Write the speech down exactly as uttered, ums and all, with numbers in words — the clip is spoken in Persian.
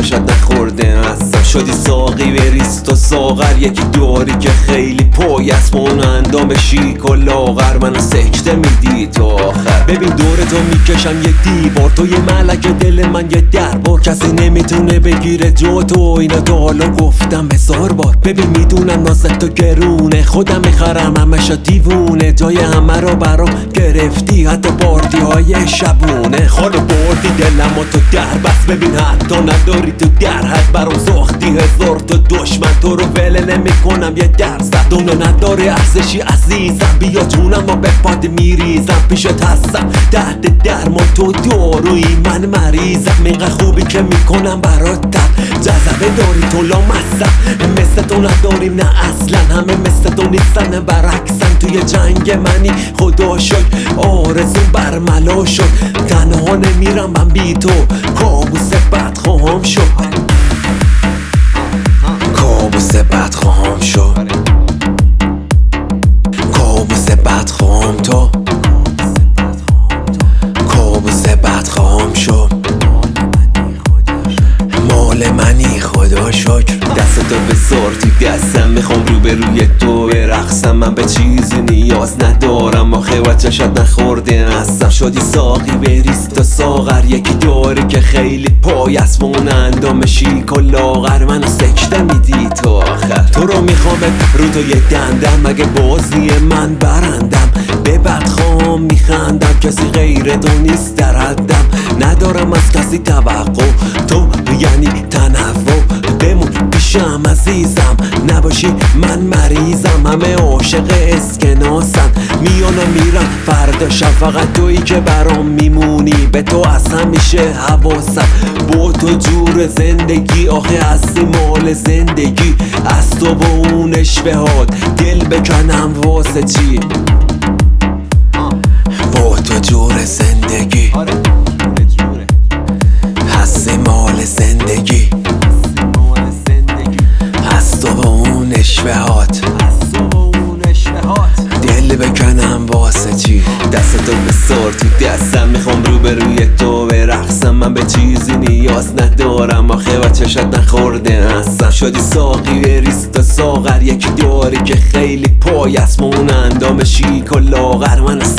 چشت نخورده هستم. شدی ساقی بریست و ساغر، یکی داری که خیلی پای است اون اندام شیک و لاغر. منو سکته میدی تا آخر. ببین دورتو میکشم یک دیوار، تو یه ملک دل من یه دربار. کسی نمیتونه بگیره جو تو، اینا تا حالا گفتم هزار بار. ببین میدونم نازت تو گرونه، خودم میخرم همشا دیوونه. جای همه رو برام گرفتی، حتی پارتی های شبونه. خالو بردی دلم و تو در بس، ببین حتی نداری تو در حد. برام ساختی هزار تا دشمن، تو رو وله نمی کنم یه درصد. دونه نداری ارزشی عزیزم، بیا جونم و به پاد میریزم. پیشت هستم تحت درمان، تو داروی من مریضم. اینقدر خوبی که میکنم برات تب، جذبه داری تو لامصب. مثل تو نداریم نه اصلا، همه مثل تو نیستن برعکسن. توی جنگ منی خدا شد، آرزون برملا شد. تنها نمیرم من بی تو، کابوس بد خواهم شد. کابوس بد خواهم شد. کابوس بد خواهم تو. کابوس بد خواهم شد. مال منی خدا شکر. دستتو بذار تو دستم، میخوام رو به روی تو برقصم. من به چیزی نیاز ندارم، آخه وچشت نخورده هستم. شدی ساقی بریست و ساغر، یکی داره که خیلی پای است اون اندام شیک و لاغر. منو سکته میدی تا آخر. تو رو میخوام رو تو یه دندم، مگه بازی من برندم. به بدخوام میخندم، کسی غیر تو نیست در حدم. ندارم از کسی توقع، تو یعنی تنوع. بمون پیشم عزیزم، نباشی من مریضم. همه عاشق اسکناسن، میانم میرم فرداشم. فقط تویی که برام میمونی، به تو از همیشه حواسم. با تو جور زندگی، آخه هستی مال زندگی. از تو با اون اشوهات دل بکنم واسه چی؟ با تو جور زندگی، هستی مال زندگی. از تو با اون اشوهات دل بکنم واسه چی؟ دستتو بسار تو دستم، میخوام رو به روی تو برقصم. من به چیزی نیاز ندارم، آخه و چشت نخورده هستم. شدی ساقی بریست و ساغر، یکی داری که خیلی پای است اون اندام شیک و لاغر. من